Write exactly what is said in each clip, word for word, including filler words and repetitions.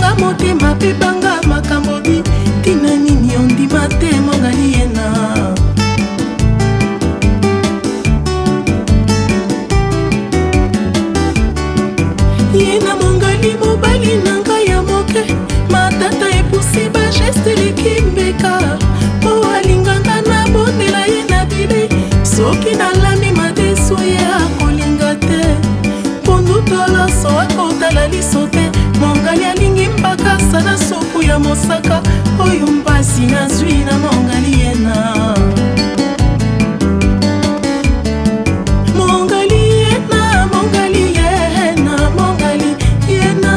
banga motema pe banga makambo bi tina nini ondima te mongali yena yena mongali mobali nanga ya moke matata epusi ba geste likimbeka po alinganga na bondela ye na bile soki nalami madeso ye akolinga te pondu toloso akotala liso te mongali alingi mpakasa na supu ya mosaka oyo mpasi nazwi na mongali yena mongali yena mongali yena mongali yena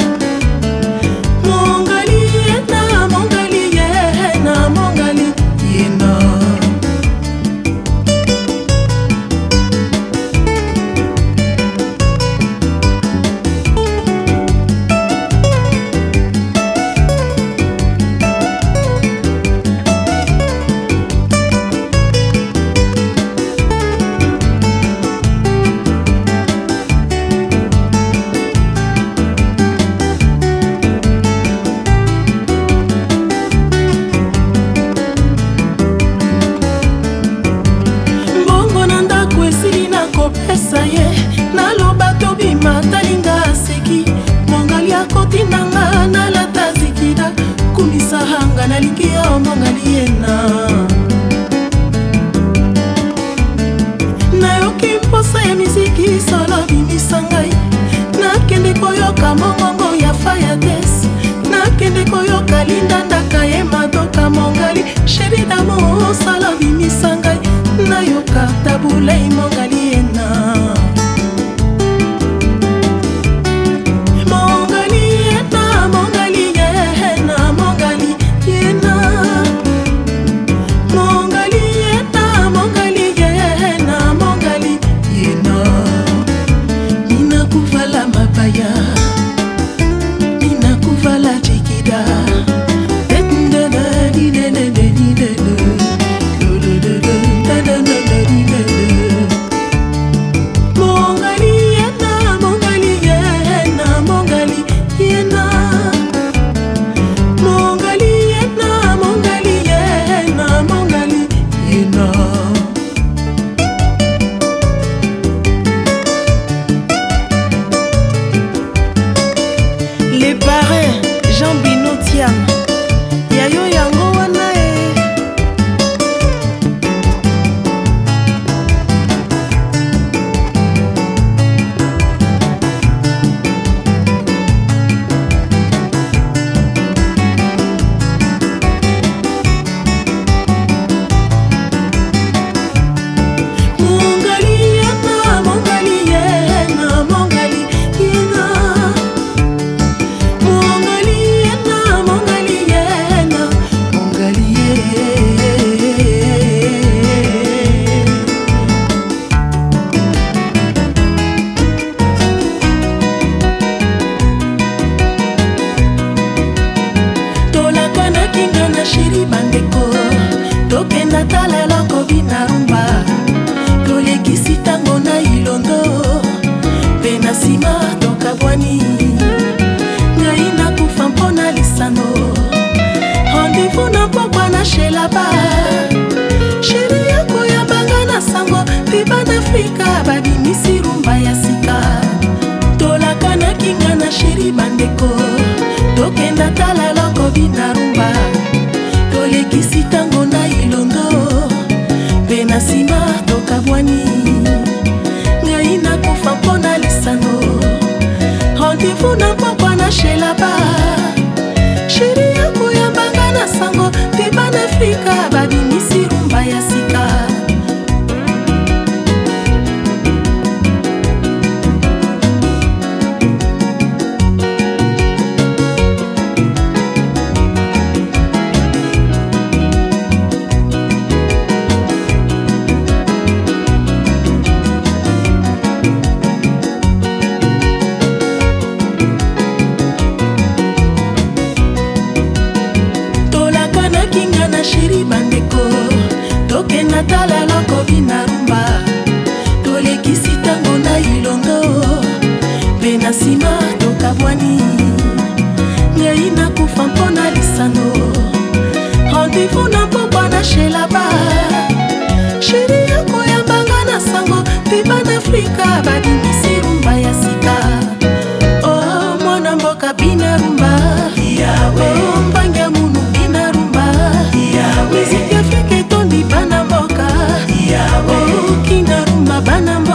mongali yena mongali yena mongali yena kopesa ye naloba tobima talinga aseki mongali akotindanga nalata zikida kumisa hanga nalingi yo mongali yena nayoki mposa ya miziki solo bimisa ngai nakende koyoka mongongo ya fayates nakende koyoka linda ndaka ye madoka mongali sheri damo solo bimisa ngai nayoka tabulei mongali yena mongali yena mongali yena mongali yena mongali yena mongali yena mongali yena ninakuvala mabaya ninakuvala jikida Les parrains Jean Bino Thiam yayo yango wana e mongali yena mongali yena mongali yena mongali yena vivu na pokwa na shelaba. Shiri yako ya mbanga na sango Tiba na Afrika badimisi rumba ya sika. Oh mwana mboka bina rumba Oh mbangia munu bina rumba Miziki Afrika etondi bana mboka Oh kina rumba bana mboka